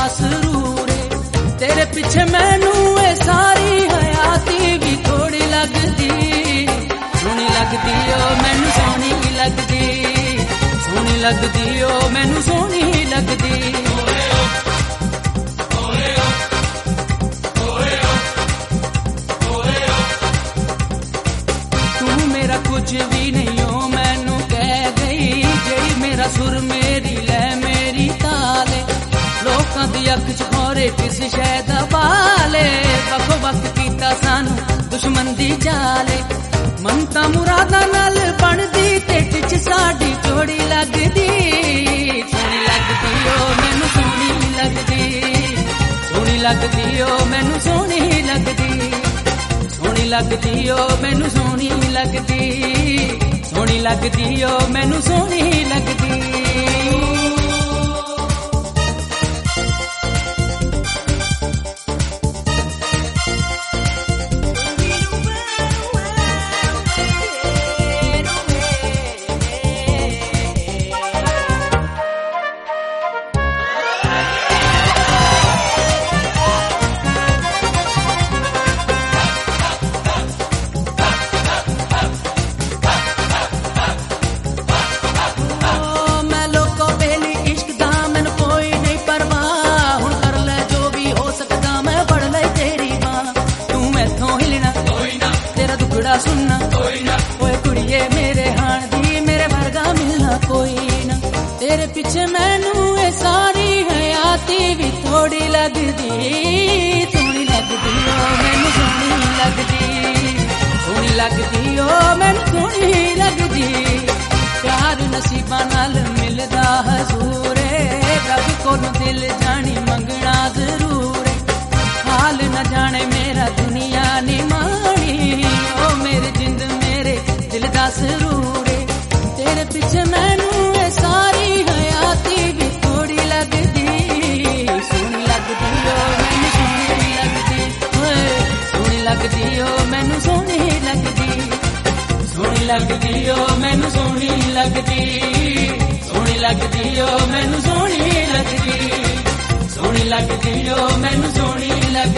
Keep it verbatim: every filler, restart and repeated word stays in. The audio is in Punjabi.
ਸਰੂਰ ਏ। ਤੇਰੇ ਪਿੱਛੇ ਮੈਨੂੰ ਇਹ ਸਾਰੀ ਹਯਾਤੀ ਵੀ ਥੋੜੀ ਲੱਗਦੀ, ਸੋਹਣੀ ਲੱਗਦੀ ਓ ਮੈਨੂੰ ਸੋਹਣੀ ਲੱਗਦੀ, ਸੋਹਣੀ ਲੱਗਦੀ ਓ ਮੈਨੂੰ ਸੋਹਣੀ ਲੱਗਦੀ। ਤੂੰ ਮੇਰਾ ਕੁਝ ਵੀ ਨਹੀਂ ਓ ਮੈਨੂੰ ਕਹਿ ਗਈ, ਜਿਹੜੀ ਮੇਰਾ ਸੁਰ ਮੇਰੀ ਲੈ ਮੇਰੀ ਤਾਲੇ, ਲੋਕਾਂ ਦੀ ਅੱਖ ਚ ਖੋਰੇ ਕਿਸ ਸ਼ੈ ਦਾ ਬਾਲੇ, ਵੱਖੋ ਵੱਖ ਕੀਤਾ ਸਾਨੂੰ ਦੁਸ਼ਮਣ ਦੀ ਚਾਲੇ। ਮਨ ਤਾਂ ਮੁਰਾਦਾਂ ਨਾਲ ਬਣਦੀ ਤੇ ਟਿਚ ਸਾਡੀ ਜੋੜੀ ਲੱਗਦੀ, ਸੋਹਣੀ ਲੱਗਦੀ ਓ ਮੈਨੂੰ ਸੋਹਣੀ ਲੱਗਦੀ, ਸੋਹਣੀ ਲੱਗਦੀ ਓ ਮੈਨੂੰ ਸੋਹਣੀ ਲੱਗਦੀ, ਸੋਹਣੀ ਲੱਗਦੀ ਓ ਮੈਨੂੰ ਸੋਹਣੀ ਲੱਗਦੀ, ਸੋਹਣੀ ਲੱਗਦੀ ਓ ਮੈਨੂੰ ਸੋਹਣੀ ਲੱਗਦੀ। ਸੁਣਨਾ ਓਏ ਕੁੜੀਏ ਮੇਰੇ ਹਾਣ ਦੀ, ਮੇਰੇ ਵਰਗਾ ਮਿਲਣਾ ਕੋਈ ਨਾ। ਤੇਰੇ ਪਿੱਛੇ ਮੈਨੂੰ ਇਹ ਸਾਰੀ ਹਯਾਤੀ ਵੀ ਥੋੜੀ ਲੱਗਦੀ, ਸੋਹਣੀ ਲੱਗਦੀ ਓ ਮੈਨੂੰ ਸੋਹਣੀ ਲੱਗਦੀ, ਸੋਹਣੀ ਲੱਗਦੀ ਓ ਮੈਨੂੰ ਸੋਹਣੀ ਲੱਗਦੀ। ਪਿਆਰ ਨਸੀਬਾਂ ਨਾਲ ਮਿਲਦਾ ਹਜ਼ੂਰ ਏ, ਰੱਬ ਕੋਲੋਂ ਦਿਲ ਜਾਣੀ ਮੰਗਣਾ ਜ਼ਰੂਰ ਏ। ਹਾਲ ਨਾ ਜਾਣੇ ਮੇਰਾ ਦੁਨੀਆ ਨੀ ਮਾਣੀ, ਓ ਮੇਰੇ ਜਿੰਦ ਮੇਰੇ ਦਿਲ ਦਾ ਸਰੂਰ ਏ। ਤੇਰੇ ਪਿੱਛੇ ਮੈਨੂੰ ਇਹ ਸਾਰੀ ਹਯਾਤੀ ਵੀ ਥੋੜੀ ਲੱਗਦੀ, ਸੋਹਣੀ ਲੱਗਦੀ ਓ ਮੈਨੂੰ ਸੋਹਣੀ ਲੱਗਦੀ, ਓਏ ਸੋਹਣੀ ਲੱਗਦੀ ਓ ਮੈਨੂੰ ਸੋਹਣੀ ਲੱਗਦੀ, ਸੋਹਣੀ ਲੱਗਦੀ ਓ ਮੈਨੂੰ ਸੋਹਣੀ ਲੱਗਦੀ, ਸੋਹਣੀ ਲੱਗਦੀ ਓ ਮੈਨੂੰ ਸੋਹਣੀ ਲੱਗਦੀ, ਸੋਹਣੀ ਲੱਗਦੀ ਓ ਮੈਨੂੰ ਸੋਹਣੀ ਲੱਗਦੀ।